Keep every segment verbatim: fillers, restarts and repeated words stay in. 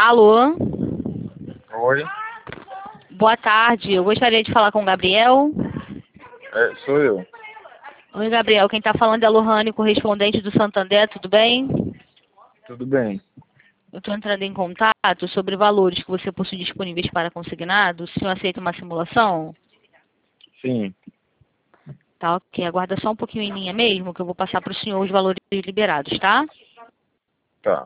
Alô? Oi, Boa tarde. Eu gostaria de falar com o Gabriel. é, sou eu. Oi, Gabriel. Quem está falando é a Lohane, correspondente do Santander. Tudo bem? Tudo bem? Eu estou entrando em contato sobre valores que você possui disponíveis para consignado. O senhor aceita uma simulação? Sim, Tá, ok. Aguarda só um pouquinho em linha mesmo, que eu vou passar para o senhor os valores liberados, tá? tá.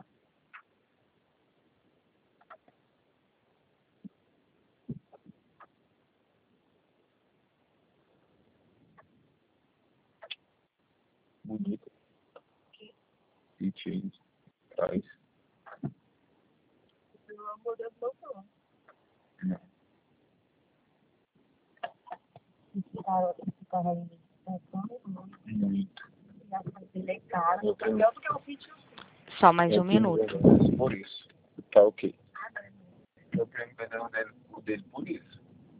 Bonito. E change. Traz. Não. Muito. Eu tenho, Só mais eu um tenho minuto. vendendo por isso. Tá ok. Eu tenho vendendo dele, o dele por isso.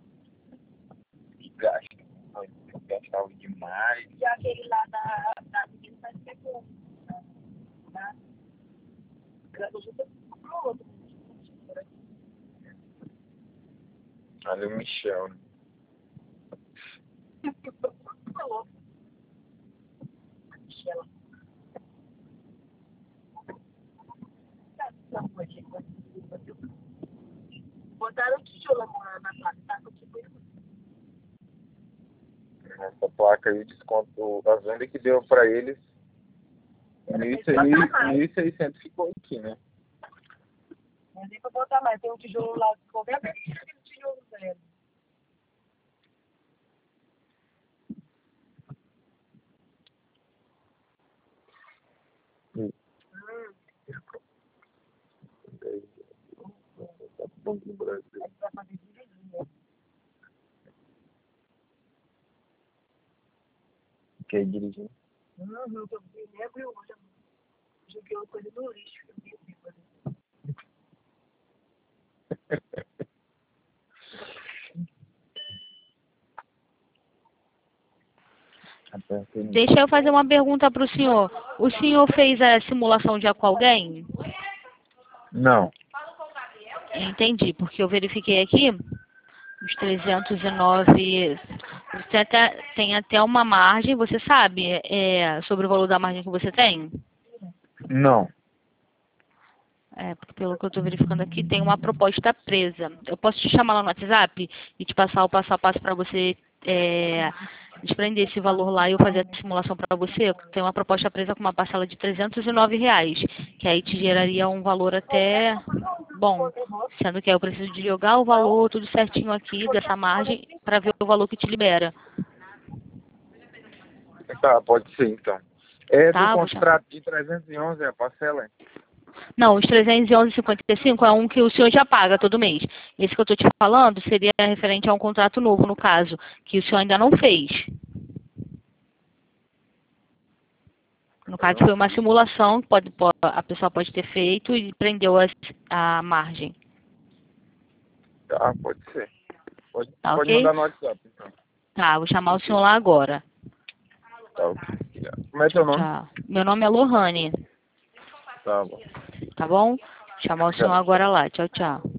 E gasta. Mas eu gastava demais. E aquele lá da, da menina vai ser bom. Tá? Eu já tô com outro. Ali o Michel, né? Michela. Não, pode ir. Botaram tijolo na na placa, tá? Continua. Essa placa aí, desconto, a venda que deu pra eles, mil e seiscentos ficou aqui, né? Não tem pra botar mais. Tem um tijolo lá. Qualquer vez que tira aquele tijolo zero. Hum. Hum. Tá bom no Brasil. A gente vai fazer direitinho. Quer dirigir? Uhum, eu vi, lembro hoje. Eu joguei uma coisa no lixo. Eu vi, vi, por exemplo. Deixa eu fazer uma pergunta para o senhor. O senhor fez a simulação já com alguém? Não. Entendi, porque eu verifiquei aqui, os trezentos e nove, você até, tem até uma margem, você sabe é, sobre o valor da margem que você tem? Não. É, porque pelo que eu estou verificando aqui, tem uma proposta presa. Eu posso te chamar lá no WhatsApp e te passar o passo a passo para você é, desprender esse valor lá e eu fazer a simulação para você? Tem uma proposta presa com uma parcela de trezentos e nove reais, que aí te geraria um valor até bom, sendo que aí eu preciso de jogar o valor tudo certinho aqui dessa margem para ver o valor que te libera. Tá, pode ser então. É do Tá? Vou chamar. contrato de trezentos e onze, a parcela? Não, os trezentos e onze vírgula cinquenta e cinco é um que o senhor já paga todo mês. Esse que eu estou te falando seria referente a um contrato novo, no caso, que o senhor ainda não fez. No caso, foi uma simulação que pode, pode, a pessoa pode ter feito e prendeu a, a margem. Tá, pode ser. Pode, Tá, pode ok? mandar no WhatsApp então. Tá, vou chamar o senhor lá agora. Tá, ok. Como é teu Tchau, nome? tchau. Meu nome é Lohane, Tá bom. tá bom? Vou chamar o senhor Tchau. agora lá. Tchau, tchau.